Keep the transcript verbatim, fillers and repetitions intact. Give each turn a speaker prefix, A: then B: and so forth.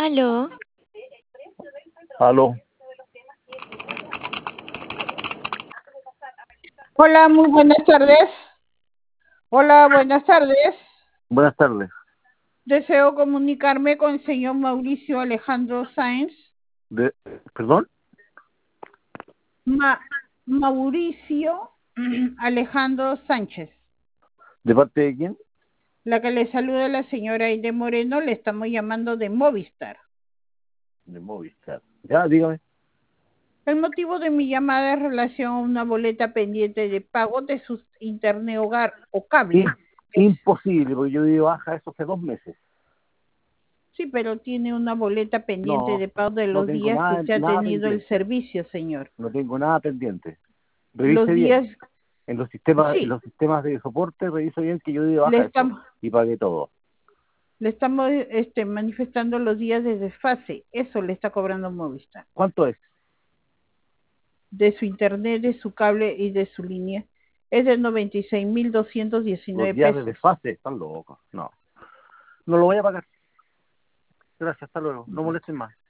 A: Aló.
B: Aló.
C: Hola, muy buenas tardes. Hola, buenas tardes.
B: Buenas tardes.
C: Deseo comunicarme con el señor Mauricio Alejandro Sáenz.
B: De, ¿Perdón?
C: Ma Mauricio Alejandro Sánchez.
B: ¿De parte de quién?
C: La que le saluda la señora Aide Moreno, le estamos llamando de Movistar.
B: De Movistar. Ya, dígame.
C: El motivo de mi llamada es relación a una boleta pendiente de pago de su internet hogar o cable.
B: Sí, imposible, porque yo di de baja eso hace dos meses.
C: Sí, pero tiene una boleta pendiente
B: No,
C: de pago de
B: no
C: los
B: tengo
C: días
B: nada,
C: que usted ha
B: nada
C: tenido el
B: pendiente.
C: servicio, señor.
B: No tengo nada pendiente.
C: Los
B: Revise bien.
C: días,
B: En los sistemas, en
C: sí,
B: los sistemas de soporte, revise bien que yo di de
C: le
B: baja eso
C: estamos,
B: y pagué todo.
C: le estamos este, manifestando los días de desfase. Eso le está cobrando Movistar.
B: ¿Cuánto es?
C: De su internet, de su cable y de su línea. Es de noventa y seis mil doscientos
B: Los
C: diecinueve
B: días de
C: pesos.
B: desfase, están locos. No. No lo voy a pagar. Gracias, hasta luego. No
C: Bueno.
B: molesten más.